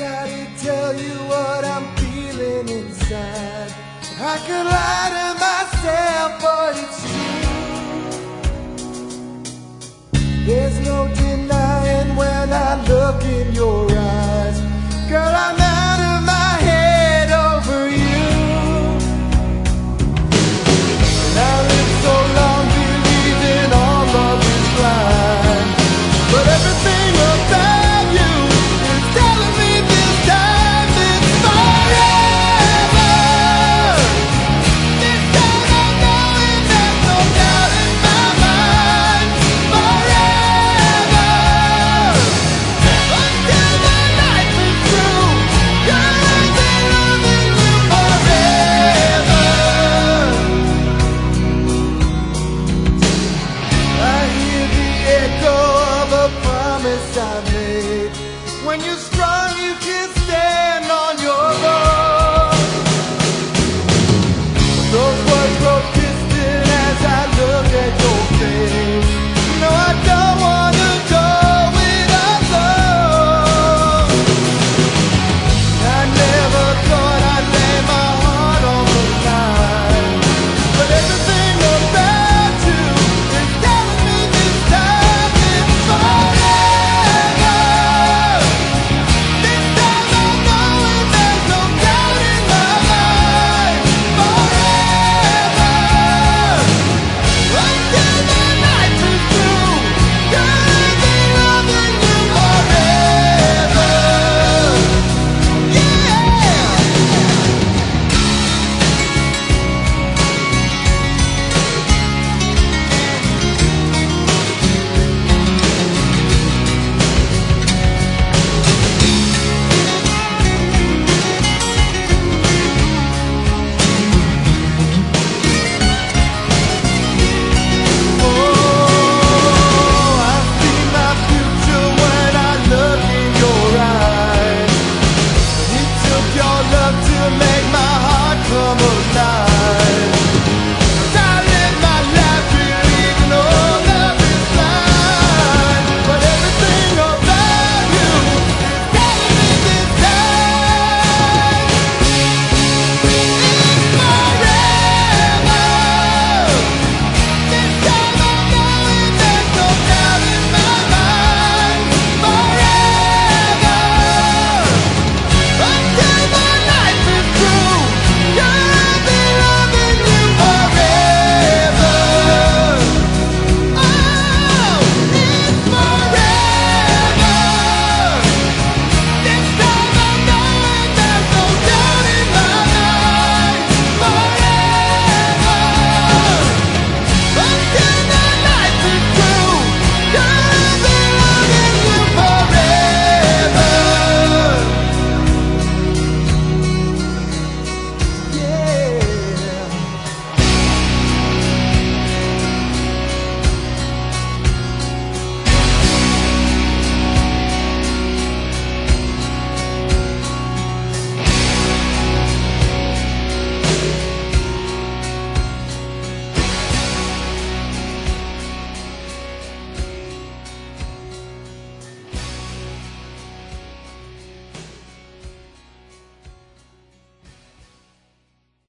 gotta tell you what I'm feeling inside. I could lie to myself, but it's true. There's no denying when I look in your eyes. Girl, I'm out of my head over you. And I lived so long believing all love is blind, but everything about you is telling me this time it's forever. This time I know it, there's no doubt in my mind. Forever, until the life is through. Girl, I've been loving you forever. I hear the echo of a promise I made. When you're strong, you can